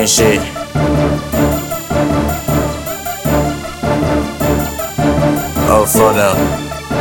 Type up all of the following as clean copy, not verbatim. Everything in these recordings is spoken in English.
and shit. Oh, for them.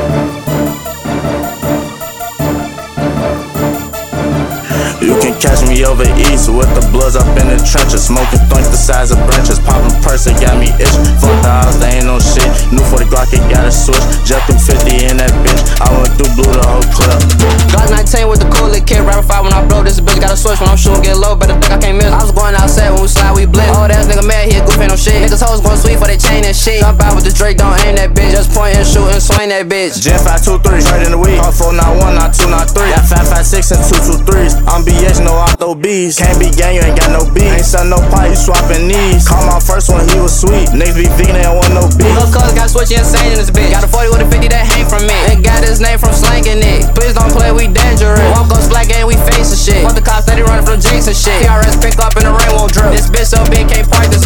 You can catch me over east with the bloods up in the trenches, smoking thunks the size of branches, popping purse, it got me itching. Fuck the house, they ain't no shit. New 40 Glock, it got a switch. Jet through 50 in that bitch. I went through blue the whole clip. Glock 19 with the coolest kid, rapid fire when I blow this bitch. Got a switch when I'm shooting, get low, better think I can't miss. I was going outside when we slide, we blitz. Old ass nigga mad, he a goof, ain't no shit. Niggas hoes going sweet for they chain and shit. Jump out with the Drake, don't aim that bitch. Just point and shoot and swing that bitch. Gen 523, straight in the week. Call 4, not 1, not 2, not 3. Got 556 and 223s. I'm BH, no auto B's. Can't be gang, you ain't got no beef. Ain't selling no pie, you swapping knees. Call my first one, he was sweet. Niggas be vegan, they don't want no beef. Lil' cuz got switchy insane in this bitch. Got a 40 with a 50 that hang from me. It got his name from slanging it. Please don't play, we dangerous. Walk us black and we facing shit. Fuck the cops, steady running from jinx and shit. PRS pick up and the rain won't drip. This bitch so big, can't park this